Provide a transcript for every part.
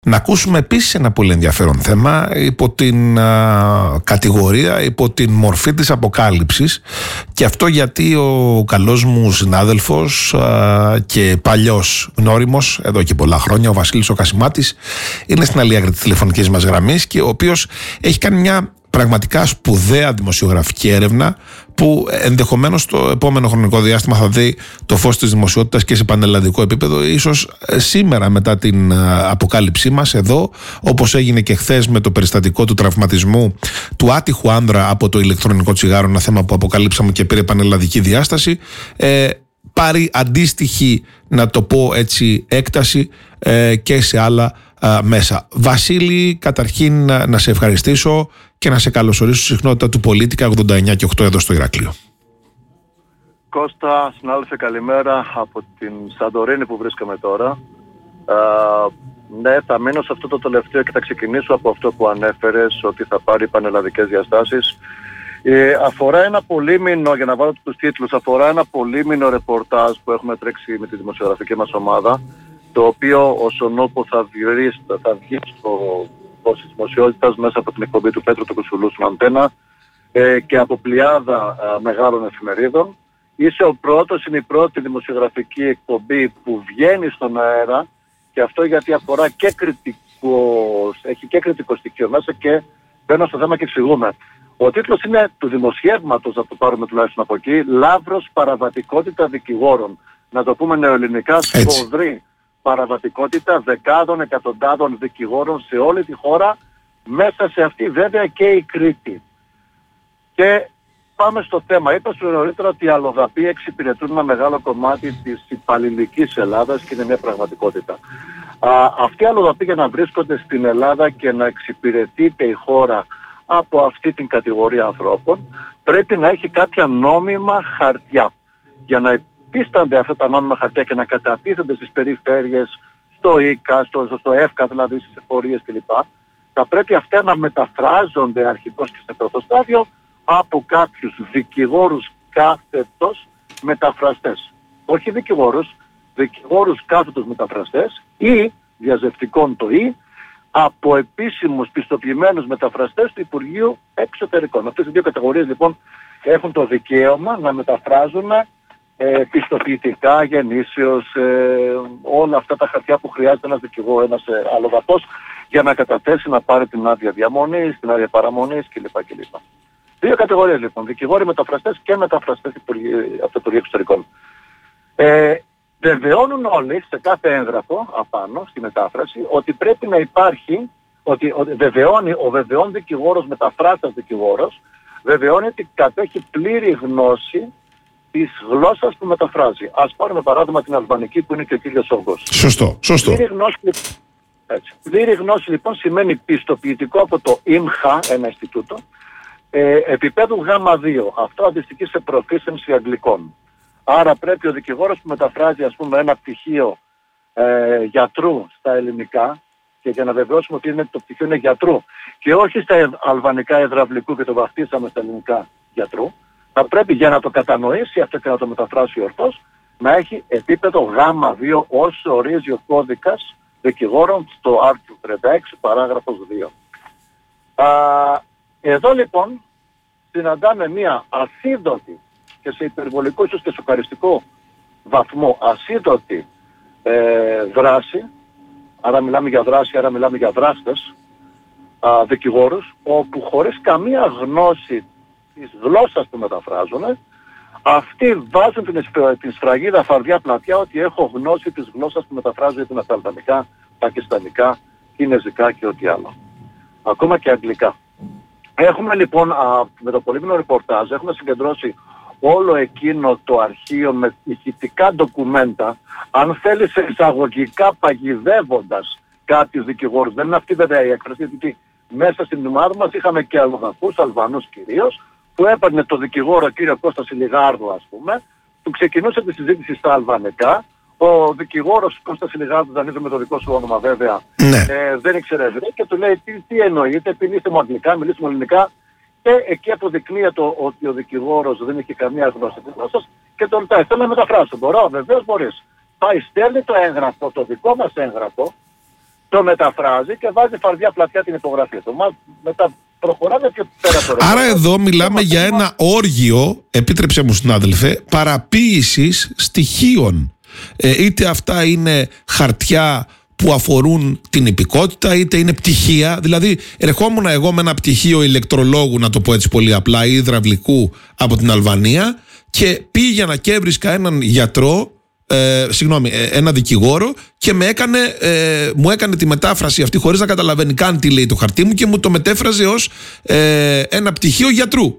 Να ακούσουμε επίσης ένα πολύ ενδιαφέρον θέμα υπό την κατηγορία, υπό την μορφή της αποκάλυψης, και αυτό γιατί ο καλός μου συνάδελφος και παλιός γνώριμος εδώ και πολλά χρόνια, ο Βασίλης ο Κασιμάτης, είναι στην άλλη άκρη της τηλεφωνικής μας γραμμής και ο οποίος έχει κάνει μια πραγματικά σπουδαία δημοσιογραφική έρευνα που ενδεχομένως το επόμενο χρονικό διάστημα θα δει το φως της δημοσιότητας και σε πανελλαδικό επίπεδο, ίσως σήμερα μετά την αποκάλυψή μας εδώ, όπως έγινε και χθες με το περιστατικό του τραυματισμού του άτυχου άνδρα από το ηλεκτρονικό τσιγάρο, ένα θέμα που αποκαλύψαμε και πήρε πανελλαδική διάσταση, πάρει αντίστοιχη, να το πω έτσι, έκταση και σε άλλα μέσα. Βασίλη, καταρχήν να σε ευχαριστήσω και να σε καλωσορίσω στη συχνότητα του Πολίτικα 89 και 8 εδώ στο Ηράκλειο. Κώστα, συνάδελφε, καλημέρα από την Σαντορίνη που βρίσκομαι τώρα. Ναι, θα μείνω σε αυτό το τελευταίο και θα ξεκινήσω από αυτό που ανέφερες, ότι θα πάρει πανελλαδικές διαστάσεις. Αφορά ένα πολύμηνο, για να βάλω τους τίτλους, αφορά ένα πολύμηνο ρεπορτάζ που έχουμε τρέξει με τη δημοσιογραφική μας ομάδα, το οποίο όσον όπου θα βγει στο φως της δημοσιότητας μέσα από την εκπομπή του Πέτρου του Κουσουλού στην Αντένα και από πλειάδα μεγάλων εφημερίδων. Είσαι ο πρώτος, είναι η πρώτη δημοσιογραφική εκπομπή που βγαίνει στον αέρα, και αυτό γιατί αφορά και έχει και κριτικό στοιχείο μέσα, και μπαίνω στο θέμα και εξηγούμε. Ο τίτλος είναι του δημοσιεύματος, να το πάρουμε τουλάχιστον από εκεί, «Λαύρος παραβατικότητα δικηγόρων». Να το πούμε νεοελληνικά, σφοδρή παραβατικότητα δεκάδων, εκατοντάδων δικηγόρων σε όλη τη χώρα, μέσα σε αυτή βέβαια και η Κρήτη. Και πάμε στο θέμα. Είπα σου νωρίτερα ότι οι αλλοδαποί εξυπηρετούν ένα μεγάλο κομμάτι της υπαλληλικής Ελλάδας και είναι μια πραγματικότητα. Αυτοί οι αλλοδαποί, για να βρίσκονται στην Ελλάδα και να εξυπηρετείται η χώρα από αυτή την κατηγορία ανθρώπων, πρέπει να έχει κάποια νόμιμα χαρτιά. Για να πίστανται αυτά τα νόμιμα χαρτιά και να κατατίθενται στις περιφέρειες, στο ΙΚΑ, στο ΕΦΚΑ, δηλαδή στις εφορίες κλπ. Θα πρέπει αυτά να μεταφράζονται αρχικώς και σε πρώτο στάδιο από κάποιους δικηγόρους κάθετος μεταφραστές. Όχι δικηγόρους κάθετος μεταφραστές ή διαζευτικών το «ή» από επίσημους πιστοποιημένους μεταφραστές του Υπουργείου Εξωτερικών. Αυτές οι δύο κατηγορίες λοιπόν έχουν το δικαίωμα να μεταφράζουν πιστοποιητικά, γεννήσεως, όλα αυτά τα χαρτιά που χρειάζεται ένας δικηγόρος, ένας αλλοδαπός, για να καταθέσει να πάρει την άδεια διαμονής, την άδεια παραμονής κλπ. Δύο κατηγορίες λοιπόν, δικηγόροι μεταφραστές και μεταφραστές από το Υπουργείο Εξωτερικών. Βεβαιώνουν όλοι σε κάθε έγγραφο απάνω στη μετάφραση ότι πρέπει να υπάρχει, ότι ο βεβαιών δικηγόρος, μεταφράστας δικηγόρος, βεβαιώνει ότι κατέχει πλήρη γνώση της γλώσσας που μεταφράζει. Ας πάρουμε παράδειγμα την αλβανική που είναι και ο κύριος Όγκος. Σωστό. Πλήρη γνώση λοιπόν σημαίνει πιστοποιητικό από το ΙΜΧΑ, ένα Ινστιτούτο, επίπεδου Γ2. Αυτό αντιστοιχεί σε proficiency αγγλικών. Άρα πρέπει ο δικηγόρος που μεταφράζει, ας πούμε, ένα πτυχίο γιατρού στα ελληνικά, και για να βεβαιώσουμε ότι το πτυχίο είναι γιατρού και όχι στα αλβανικά υδραυλικού και το βαφτίσαμε στα ελληνικά γιατρού, θα πρέπει, για να το κατανοήσει αυτό και να το μεταφράσει ορθώς, να έχει επίπεδο Γ2, όσο ορίζει ο κώδικας δικηγόρων στο άρθρο 36 παράγραφος 2. Εδώ λοιπόν συναντάμε μια ασίδωτη και σε υπερβολικό, ίσως και σοκαριστικό βαθμό, ασίδωτη δράση, άρα μιλάμε για δράση, άρα μιλάμε για δράστες, δικηγόρους, όπου χωρίς καμία γνώση της γλώσσας που μεταφράζουν, αυτοί βάζουν την σφραγίδα φαρδιά πλατιά ότι έχω γνώση της γλώσσας που μεταφράζω, γιατί είναι αλβανικά, πακιστανικά, κινεζικά και ό,τι άλλο. Ακόμα και αγγλικά. Έχουμε λοιπόν με το πολύμηνο ρεπορτάζ έχουμε συγκεντρώσει όλο εκείνο το αρχείο με ηχητικά ντοκουμέντα, αν θέλεις εισαγωγικά παγιδεύοντας κάποιους δικηγόρους. Δεν είναι αυτή βέβαια η έκφραση, γιατί μέσα στην ομάδα μας είχαμε και αλλοδαπούς, Αλβανούς κυρίως, που έπαιρνε το δικηγόρο κύριο Κώστα Σιλιγάρδου, ας πούμε, του ξεκινούσε τη συζήτηση στα αλβανικά. Ο δικηγόρος Κώστας Σιλιγάρδου, δανείζομαι το δικό σου όνομα βέβαια, δεν ήξερε ευρύ και του λέει τι εννοείται, επειδή μου αγγλικά, μιλήσουμε ελληνικά. Και εκεί αποδεικνύεται ότι ο δικηγόρος δεν είχε καμία γνώση της γλώσσας και τον ρωτάει, θέλω να μεταφράσω. Μπορώ, βεβαίως μπορείς. Πάει, στέλνει το έγγραφο, το δικό μας έγγραφο, το μεταφράζει και βάζει φαρδιά πλατιά την υπογραφή του. Μετά προχωράμε και πέρα το ρεπορτάζ. Άρα εδώ μιλάμε για ένα όργιο, επίτρεψε μου συνάδελφε, παραποίησης στοιχείων. Είτε αυτά είναι χαρτιά που αφορούν την υπηκότητα, είτε είναι πτυχία. Δηλαδή, ερχόμουν εγώ με ένα πτυχίο ηλεκτρολόγου, να το πω έτσι πολύ απλά, ή υδραυλικού από την Αλβανία, και πήγαινα και έβρισκα έναν γιατρό, έναν δικηγόρο, και μου έκανε τη μετάφραση αυτή χωρίς να καταλαβαίνει καν τι λέει το χαρτί μου, και μου το μετέφραζε ως ένα πτυχίο γιατρού.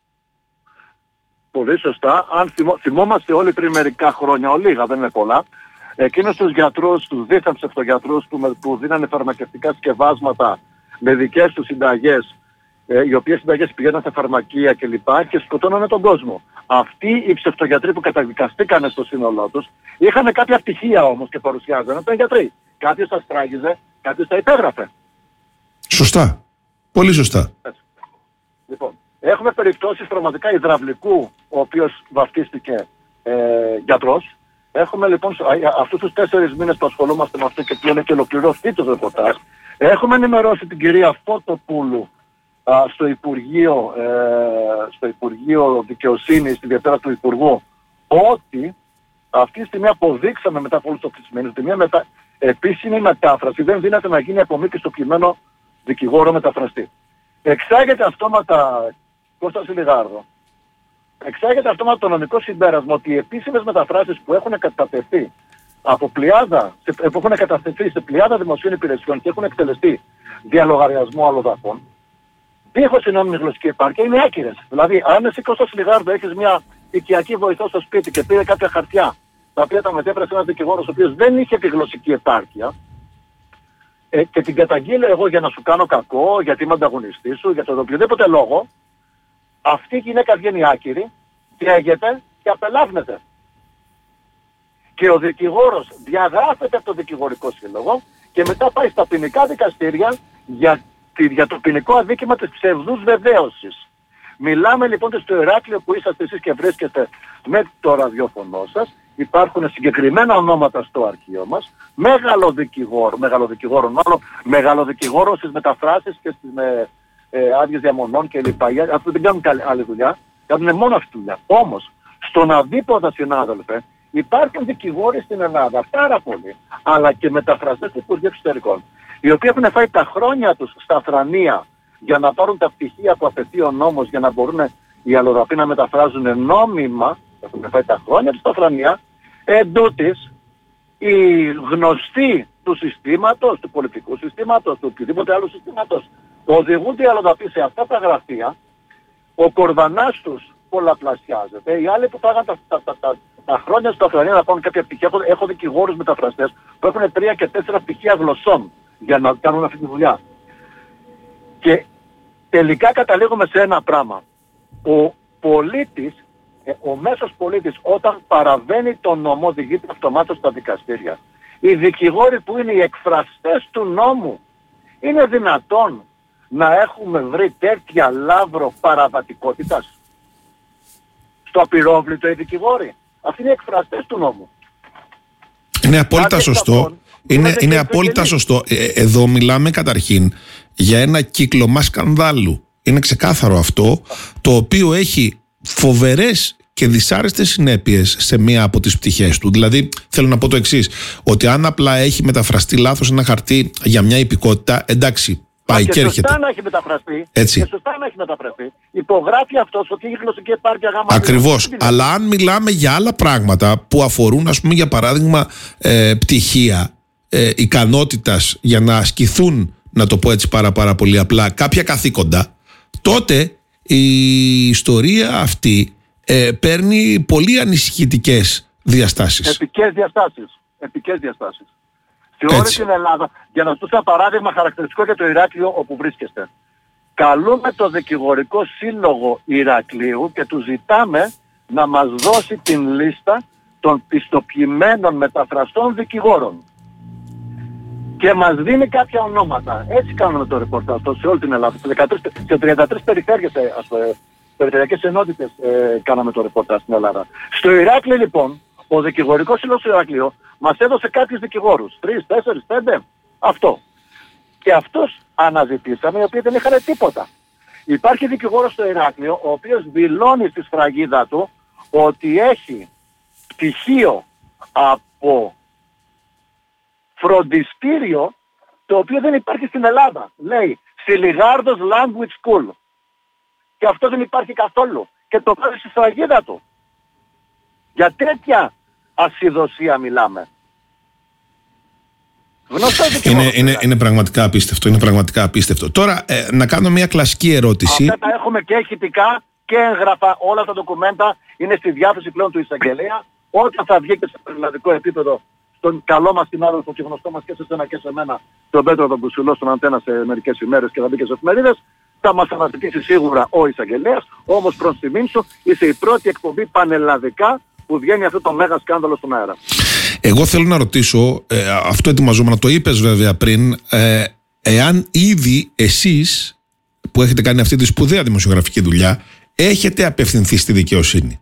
Πολύ σωστά. Αν θυμόμαστε όλοι πριν μερικά χρόνια, λίγα δεν είναι πολλά, εκείνους τους γιατρούς, τους δίθεν ψευτογιατρούς που δίνανε φαρμακευτικά σκευάσματα με δικές τους συνταγές, οι οποίες συνταγές πηγαίναν σε φαρμακεία κλπ. Και σκοτώνανε τον κόσμο. Αυτοί οι ψευτογιατροί που καταδικαστήκανε στο σύνολό τους είχαν κάποια πτυχία όμως και παρουσιάζανε ότι ήταν γιατροί. Κάποιος τα στράγγιζε, κάποιος τα υπέγραφε. Σωστά. Πολύ σωστά. Έτσι. Λοιπόν, έχουμε περιπτώσεις πραγματικά υδραυλικού, ο οποίος βαφτίστηκε γιατρός. Έχουμε λοιπόν αυτούς τους 4 μήνες που ασχολούμαστε με αυτό και που είναι και ολοκληρωθεί το ρεπορτάζ. Έχουμε ενημερώσει την κυρία Φωτοπούλου στο Υπουργείο Δικαιοσύνης, στη Διατέρα του Υπουργού, ότι αυτή τη στιγμή αποδείξαμε μετά από όλους τους μήνες ότι μια επίσημη μετάφραση δεν δύναται να γίνει από μήκη στο κειμένο δικηγόρο μεταφραστή. Εξάγεται αυτόματα, Κώστα Σιλιγάρδο, εξάγεται αυτόματα το νομικό συμπέρασμα ότι οι επίσημες μεταφράσεις που έχουν κατατεθεί που έχουν κατατεθεί σε πλειάδα δημοσίων υπηρεσιών και έχουν εκτελεστεί δια λογαριασμού αλλοδαπών, δίχως η νόμιμη γλωσσική επάρκεια, είναι άκυρες. Δηλαδή, αν εσύ, Κώστα Σιλιγάρδο, έχεις μια οικιακή βοηθό στο σπίτι και πήρε κάποια χαρτιά, τα οποία τα μετέφρασε ένας δικηγόρος ο οποίος δεν είχε τη γλωσσική επάρκεια, και την καταγγείλω εγώ για να σου κάνω κακό, γιατί είμαι ανταγωνιστής σου, για τον οποιοδήποτε λόγο, αυτή η γυναίκα βγαίνει άκυρη, καίγεται και απελάβνεται. Και ο δικηγόρος διαγράφεται από το δικηγορικό σύλλογο και μετά πάει στα ποινικά δικαστήρια για το ποινικό αδίκημα της ψευδούς βεβαίωσης. Μιλάμε λοιπόν ότι στο Ηράκλειο που είσαστε εσείς και βρίσκεστε με το ραδιόφωνο σας, υπάρχουν συγκεκριμένα ονόματα στο αρχείο μας, μεγαλοδικηγόρο στις μεταφράσεις και στις άδειες διαμονών κλπ. Αυτό δεν κάνουν άλλη δουλειά, κάνουν μόνο αυτή τη δουλειά. Όμως, στον αντίποδα, συνάδελφε, υπάρχουν δικηγόροι στην Ελλάδα, πάρα πολλοί, αλλά και μεταφραστές του Υπουργείου Εξωτερικών, οι οποίοι έχουν φάει τα χρόνια τους στα θρανία για να πάρουν τα πτυχία που απαιτεί ο νόμος για να μπορούν οι αλλοδαποί να μεταφράζουν νόμιμα, έχουν φάει τα χρόνια τους στα θρανία, εντούτοις οι γνωστοί του συστήματος, του πολιτικού συστήματος, του οποιοδήποτε άλλου συστήματος, οδηγούνται οι αλλοδαποί σε αυτά τα γραφεία, ο κορδανάς τους πολλαπλασιάζεται, οι άλλοι που πάγαν τα χρόνια στα θρανία να πάρουν κάποια πτυχία, έχω δικηγόρους μεταφραστές που έχουν 3 και 4 πτυχία γλωσσών για να κάνουν αυτή τη δουλειά. Και τελικά καταλήγουμε σε ένα πράγμα. Ο πολίτης, ο μέσος πολίτης, όταν παραβαίνει τον νόμο, οδηγείται αυτομάτως στα δικαστήρια. Οι δικηγόροι που είναι οι εκφραστές του νόμου, είναι δυνατόν να έχουμε βρει τέτοια λαύρο παραβατικότητας? Στο απειρόβλητο οι δικηγόροι. Αυτοί είναι οι εκφραστές του νόμου. Είναι απόλυτα σωστό. Είναι απόλυτα σωστό. Εδώ μιλάμε καταρχήν για ένα κύκλωμα σκανδάλου. Είναι ξεκάθαρο αυτό, το οποίο έχει φοβερές και δυσάρεστες συνέπειες σε μία από τις πτυχές του. Δηλαδή, θέλω να πω το εξής, ότι αν απλά έχει μεταφραστεί λάθος ένα χαρτί για μια υπηκότητα, εντάξει, πάει και έρχεται. Σωστά να έχει μεταφραστεί. Έτσι. Και σωστά να έχει μεταφραστεί. Υπογράφει αυτός ότι η γλωσσική επάρκεια γάμα. Ακριβώς. Αλλά αν μιλάμε για άλλα πράγματα που αφορούν, ας πούμε, για παράδειγμα, πτυχία ικανότητας για να ασκηθούν, να το πω έτσι πάρα πολύ απλά, κάποια καθήκοντα, τότε η ιστορία αυτή παίρνει πολύ ανησυχητικές διαστάσεις. Επικές διαστάσεις. Σε όλη την Ελλάδα, για να σας δώσω ένα παράδειγμα χαρακτηριστικό για το Ηράκλειο όπου βρίσκεστε. Καλούμε το Δικηγορικό Σύλλογο Ηρακλείου και του ζητάμε να μας δώσει την λίστα των πιστοποιημένων μεταφραστών δικηγόρων. Και μας δίνει κάποια ονόματα. Έτσι κάνουμε το ρεπορτάζ σε όλη την Ελλάδα. Σε 33 περιφέρειες, περιφερειακές ενότητες κάναμε το ρεπορτάζ στην Ελλάδα. Στο Ηράκλειο λοιπόν, ο Δικηγορικός Σύλλογος του Ηρακλείου μας έδωσε κάποιους δικηγόρους. 3, 4, 5. Αυτό. Και αυτούς αναζητήσαμε, οι οποίοι δεν είχαν τίποτα. Υπάρχει δικηγόρος στο Ηράκλειο, ο οποίος δηλώνει στη σφραγίδα του ότι έχει πτυχίο από φροντιστήριο, το οποίο δεν υπάρχει στην Ελλάδα. Λέει Σιλιγάρδος Language School. Και αυτό δεν υπάρχει καθόλου. Και το βάζει στη σφραγίδα του. Για τέτοια ασυδοσία μιλάμε. Είναι πραγματικά απίστευτο. Είναι πραγματικά απίστευτο. Τώρα, να κάνω μια κλασική ερώτηση. Αυτά τα έχουμε και ηχητικά και έγγραφα. Όλα τα ντοκουμέντα είναι στη διάθεση πλέον του εισαγγελέα. Όταν θα βγει και σε περιβαλλοντικό επίπεδο, στον καλό μας συνάδελφο και γνωστό μας και σε σένα και σε μένα, τον Πέτρο τον Μπουσουλό, στον Αντένα σε μερικές ημέρες και θα μπει και στις εφημερίδες, θα μας αναζητήσει σίγουρα ο εισαγγελέας. Όμως προς τιμήν σου, είσαι η πρώτη εκπομπή πανελλαδικά που βγαίνει αυτό το μέγα σκάνδαλο στον αέρα. Εγώ θέλω να ρωτήσω, αυτό ετοιμαζόμουν, το είπες βέβαια πριν, εάν ήδη εσείς που έχετε κάνει αυτή τη σπουδαία δημοσιογραφική δουλειά έχετε απευθυνθεί στη δικαιοσύνη.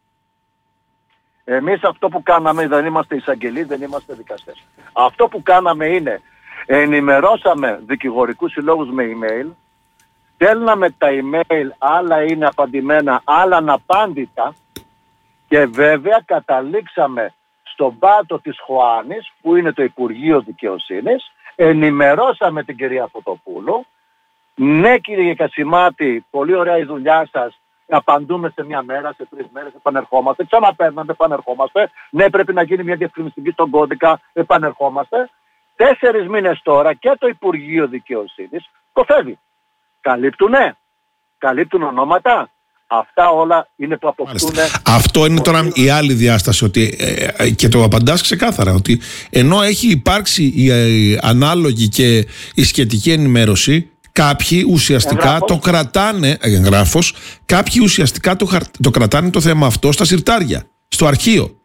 Εμείς αυτό που κάναμε, δεν είμαστε εισαγγελείς, δεν είμαστε δικαστές. Αυτό που κάναμε είναι ενημερώσαμε δικηγορικούς συλλόγους με email, στέλναμε τα email, άλλα είναι απαντημένα, άλλα αναπάντητα, και βέβαια καταλήξαμε στον πάτο της Χωάνης, που είναι το Υπουργείο Δικαιοσύνης, ενημερώσαμε την κυρία Φωτοπούλου. Ναι κύριε Κασιμάτη, πολύ ωραία η δουλειά σας, απαντούμε σε μια μέρα, σε 3 μέρες, επανερχόμαστε, ξαναπαίρναμε, επανερχόμαστε, ναι πρέπει να γίνει μια διευκρινιστική στον κώδικα, επανερχόμαστε. 4 μήνες τώρα και το Υπουργείο Δικαιοσύνης κοφεύει. Καλύπτουν ονόματα. Αυτά όλα είναι που αποκτούν. Αυτό είναι τώρα η άλλη διάσταση, ότι, και το απαντάς ξεκάθαρα, ότι ενώ έχει υπάρξει η ανάλογη και η σχετική ενημέρωση, κάποιοι ουσιαστικά το κρατάνε, εγγράφος, κάποιοι ουσιαστικά το κρατάνε το θέμα αυτό στα συρτάρια, στο αρχείο.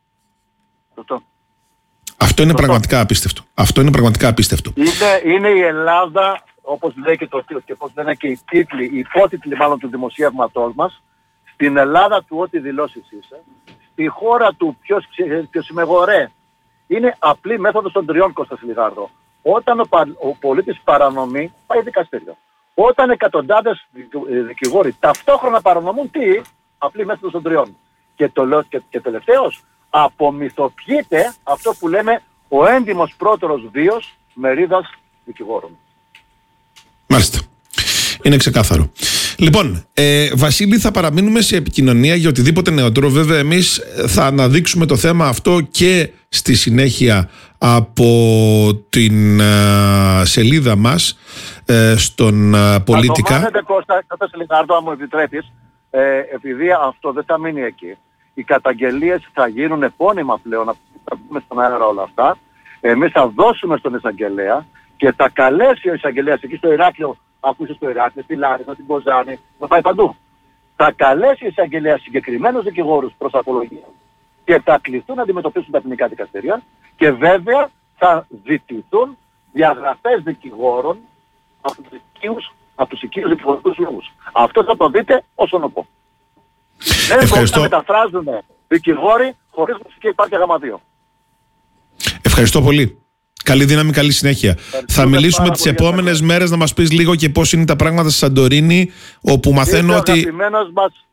Αυτό είναι πραγματικά απίστευτο. Αυτό είναι πραγματικά απίστευτο. Είναι η Ελλάδα, όπως λέει και το και πώς λένε και οι τίτλοι, οι υπότιτλοι μάλλον του δημοσιεύματός μας, στην Ελλάδα του ό,τι δηλώσεις είσαι, στη χώρα του ποιος συμμεγορέ. Είναι απλή μέθοδος των 3, Κώστα Σιλιγάρδο. Όταν ο πολίτης παρανομεί, πάει δικαστήριο. Όταν εκατοντάδες δικηγόροι ταυτόχρονα παρανομούν, τι? Απλή μέθοδος των 3. Και τελευταίος, απομυθοποιείται αυτό που λέμε ο έντιμος πρώτερος βίος μερίδας δικηγόρων. Μάλιστα. Είναι ξεκάθαρο. Λοιπόν, Βασίλη, θα παραμείνουμε σε επικοινωνία για οτιδήποτε νεότερο. Βέβαια, εμείς θα αναδείξουμε το θέμα αυτό και στη συνέχεια από την σελίδα μας στον Πολίτικα. Θα το Κώστα, Σιλιγάρδο, αν μου επιτρέπεις, επειδή αυτό δεν θα μείνει εκεί. Οι καταγγελίες θα γίνουν επώνυμα πλέον, θα πούμε στον αέρα όλα αυτά. Εμείς θα δώσουμε στον εισαγγελέα και θα καλέσει ο εισαγγελέας εκεί στο Ηράκλειο, αφού είσαι στο Ηράκλειο, στη Λάρισα, στην Κοζάνη, θα πάει παντού. Θα καλέσει ο εισαγγελέας συγκεκριμένους δικηγόρους προς απολογία και θα κληθούν να αντιμετωπίσουν τα ποινικά δικαστήρια και βέβαια θα ζητηθούν διαγραφές δικηγόρων από τους οικείους δικηγορικούς λόγους. Αυτό θα το δείτε όσον οπό. Δεν μπορούν να μεταφράζουν δικηγόροι χωρίς μουσική υπάρχει γραμματείο. Ευχαριστώ πολύ. Καλή δύναμη, καλή συνέχεια. Θα μιλήσουμε τις επόμενες μέρες να μας πεις λίγο και πώς είναι τα πράγματα στη Σαντορίνη, όπου μαθαίνω ότι...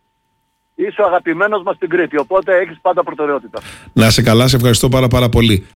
Είσαι ο αγαπημένος μας στην Κρήτη, οπότε έχεις πάντα προτεραιότητα. Να είσαι καλά, σε ευχαριστώ πάρα πολύ.